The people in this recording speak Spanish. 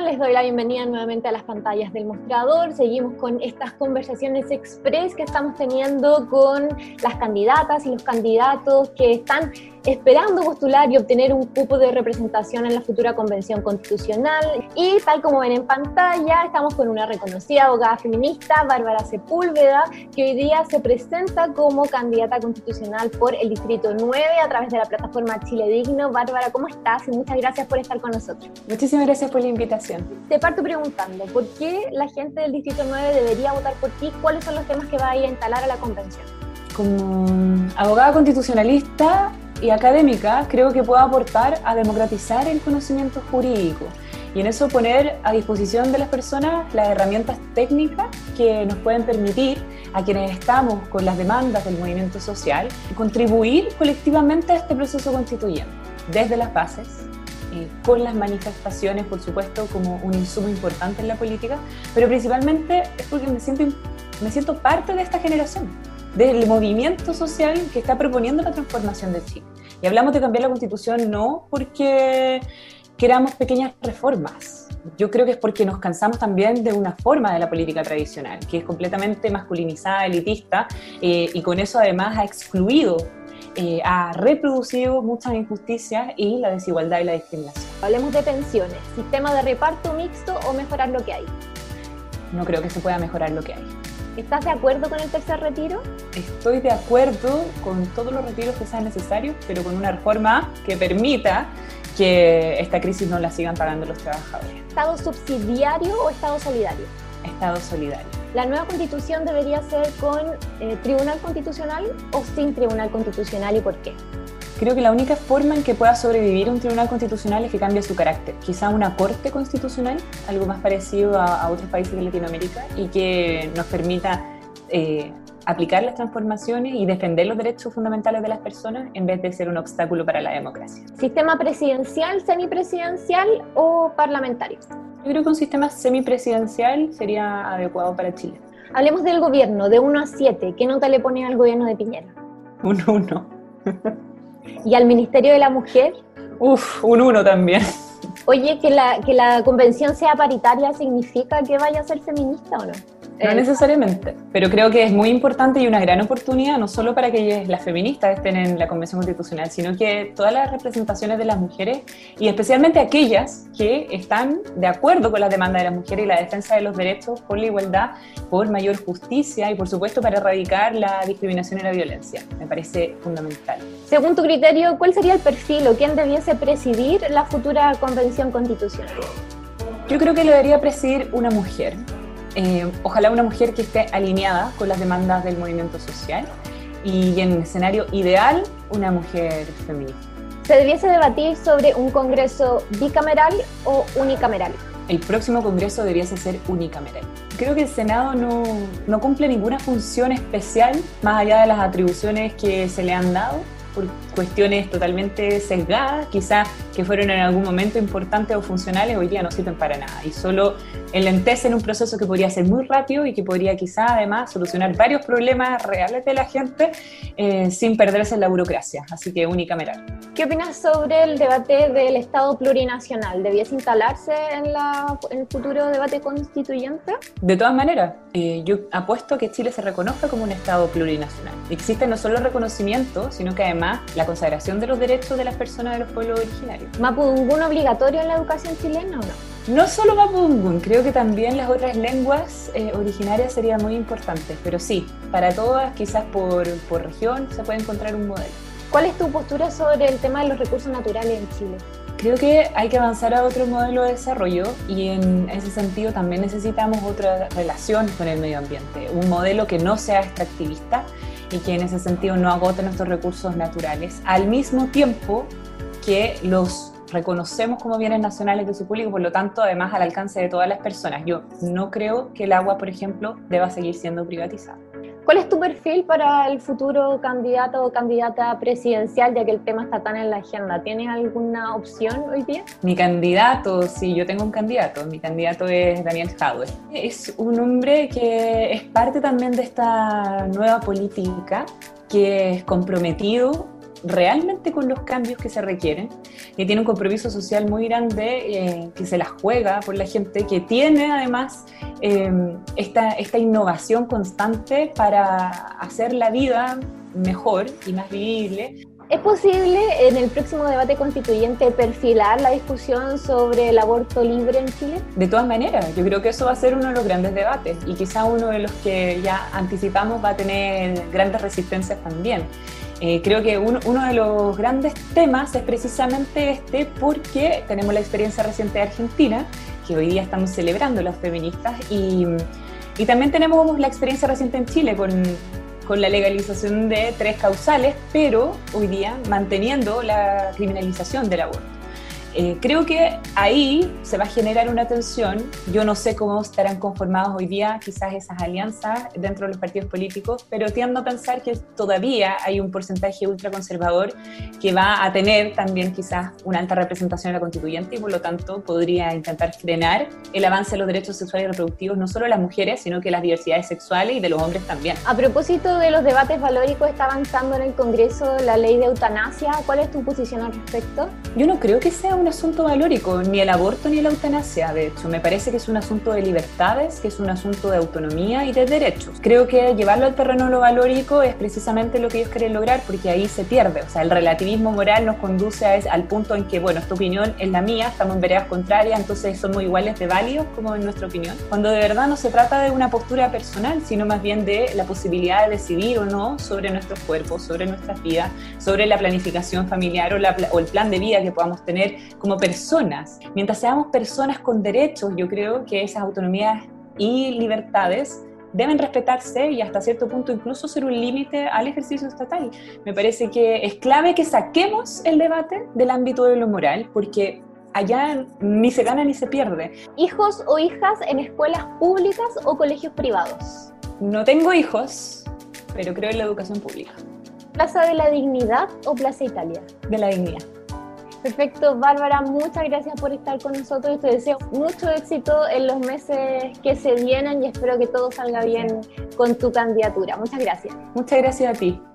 Les doy la bienvenida nuevamente a las pantallas del mostrador. Seguimos con estas conversaciones express que estamos teniendo con las candidatas y los candidatos que están esperando postular y obtener un cupo de representación en la futura convención constitucional. Y tal como ven en pantalla, estamos con una reconocida abogada feminista, Bárbara Sepúlveda, que hoy día se presenta como candidata constitucional por el Distrito 9 a través de la plataforma Chile Digno. Bárbara, ¿cómo estás? Y muchas gracias por estar con nosotros. Muchísimas gracias por la invitación. Te parto preguntando, ¿por qué la gente del Distrito 9 debería votar por ti? ¿Cuáles son los temas que va a ir a instalar a la convención? Como abogada constitucionalista y académica, creo que puedo aportar a democratizar el conocimiento jurídico y en eso poner a disposición de las personas las herramientas técnicas que nos pueden permitir a quienes estamos con las demandas del movimiento social contribuir colectivamente a este proceso constituyente, desde las bases, con las manifestaciones, por supuesto, como un insumo importante en la política, pero principalmente es porque me siento parte de esta generación, del movimiento social que está proponiendo la transformación de Chile. Y hablamos de cambiar la Constitución no porque queramos pequeñas reformas. Yo creo que es porque nos cansamos también de una forma de la política tradicional, que es completamente masculinizada, elitista, y con eso además ha excluido, ha reproducido muchas injusticias y la desigualdad y la discriminación. Hablemos de pensiones, sistema de reparto mixto o mejorar lo que hay. No creo que se pueda mejorar lo que hay. ¿Estás de acuerdo con el tercer retiro? Estoy de acuerdo con todos los retiros que sean necesarios, pero con una reforma que permita que esta crisis no la sigan pagando los trabajadores. ¿Estado subsidiario o Estado solidario? Estado solidario. ¿La nueva constitución debería ser con tribunal constitucional o sin tribunal constitucional y por qué? Creo que la única forma en que pueda sobrevivir un tribunal constitucional es que cambie su carácter. Quizá una corte constitucional, algo más parecido a otros países de Latinoamérica, y que nos permita aplicar las transformaciones y defender los derechos fundamentales de las personas en vez de ser un obstáculo para la democracia. ¿Sistema presidencial, semipresidencial o parlamentario? Yo creo que un sistema semipresidencial sería adecuado para Chile. Hablemos del gobierno, de 1 a 7. ¿Qué nota le pone al gobierno de Piñera? Un 1. ¿Y al Ministerio de la Mujer? Un 1 también. Oye, que la convención sea paritaria ¿significa que vaya a ser feminista o no? No necesariamente, pero creo que es muy importante y una gran oportunidad, no solo para que las feministas estén en la Convención Constitucional, sino que todas las representaciones de las mujeres, y especialmente aquellas que están de acuerdo con las demandas de las mujeres y la defensa de los derechos por la igualdad, por mayor justicia y por supuesto para erradicar la discriminación y la violencia. Me parece fundamental. Según tu criterio, ¿cuál sería el perfil o quién debiese presidir la futura Convención Constitucional? Yo creo que lo debería presidir una mujer. Ojalá una mujer que esté alineada con las demandas del movimiento social y en escenario ideal, una mujer feminista. ¿Se debiese debatir sobre un congreso bicameral o unicameral? El próximo congreso debiese ser unicameral. Creo que el Senado no cumple ninguna función especial más allá de las atribuciones que se le han dado por cuestiones totalmente sesgadas, quizás que fueron en algún momento importantes o funcionales, hoy día no sirven para nada y solo enlentecen un proceso que podría ser muy rápido y que podría quizás además solucionar varios problemas reales de la gente sin perderse en la burocracia, así que unicameral. ¿Qué opinas sobre el debate del Estado plurinacional? ¿Debiese instalarse en el futuro debate constituyente? De todas maneras, yo apuesto a que Chile se reconozca como un Estado plurinacional. Existe no solo el reconocimiento, sino que además la consagración de los derechos de las personas de los pueblos originarios. ¿Mapudungún obligatorio en la educación chilena o no? No solo Mapudungún, creo que también las otras lenguas originarias serían muy importantes, pero sí, para todas, quizás por región, se puede encontrar un modelo. ¿Cuál es tu postura sobre el tema de los recursos naturales en Chile? Creo que hay que avanzar a otro modelo de desarrollo y en ese sentido también necesitamos otra relación con el medio ambiente, un modelo que no sea extractivista y que en ese sentido no agote nuestros recursos naturales, al mismo tiempo que los reconocemos como bienes nacionales de su público, por lo tanto, además al alcance de todas las personas. Yo no creo que el agua, por ejemplo, deba seguir siendo privatizada. ¿Cuál es tu perfil para el futuro candidato o candidata presidencial, ya que el tema está tan en la agenda? ¿Tienes alguna opción hoy día? Mi candidato, sí, yo tengo un candidato. Mi candidato es Daniel Jadwe. Es un hombre que es parte también de esta nueva política, que es comprometido realmente con los cambios que se requieren, que tiene un compromiso social muy grande, que se la juega por la gente, que tiene además esta innovación constante para hacer la vida mejor y más vivible. ¿Es posible en el próximo debate constituyente perfilar la discusión sobre el aborto libre en Chile? De todas maneras, yo creo que eso va a ser uno de los grandes debates y quizá uno de los que ya anticipamos va a tener grandes resistencias también. Creo que uno de los grandes temas es precisamente este, porque tenemos la experiencia reciente de Argentina, que hoy día estamos celebrando las feministas, y también tenemos la experiencia reciente en Chile con la legalización de 3 causales, pero hoy día manteniendo la criminalización del aborto. Creo que ahí se va a generar una tensión. Yo no sé cómo estarán conformadas hoy día quizás esas alianzas dentro de los partidos políticos, pero tiendo a pensar que todavía hay un porcentaje ultraconservador que va a tener también quizás una alta representación en la constituyente y por lo tanto podría intentar frenar el avance de los derechos sexuales y reproductivos, no solo de las mujeres, sino que las diversidades sexuales y de los hombres también. A propósito de los debates valóricos, está avanzando en el Congreso la ley de eutanasia. ¿Cuál es tu posición al respecto? Yo no creo que sea un asunto valórico, ni el aborto ni la eutanasia, de hecho. Me parece que es un asunto de libertades, que es un asunto de autonomía y de derechos. Creo que llevarlo al terreno de lo valórico es precisamente lo que ellos quieren lograr, porque ahí se pierde. O sea, el relativismo moral nos conduce al punto en que, bueno, esta opinión es la mía, estamos en veredas contrarias, entonces somos iguales de válidos como en nuestra opinión. Cuando de verdad no se trata de una postura personal, sino más bien de la posibilidad de decidir o no sobre nuestros cuerpos, sobre nuestras vidas, sobre la planificación familiar o el plan de vida que podamos tener como personas. Mientras seamos personas con derechos, yo creo que esas autonomías y libertades deben respetarse y hasta cierto punto incluso ser un límite al ejercicio estatal. Me parece que es clave que saquemos el debate del ámbito de lo moral, porque allá ni se gana ni se pierde. ¿Hijos o hijas en escuelas públicas o colegios privados? No tengo hijos, pero creo en la educación pública. ¿Plaza de la Dignidad o Plaza Italia? De la Dignidad. Perfecto, Bárbara, muchas gracias por estar con nosotros. Te deseo mucho éxito en los meses que se vienen y espero que todo salga bien con tu candidatura. Muchas gracias. Muchas gracias a ti.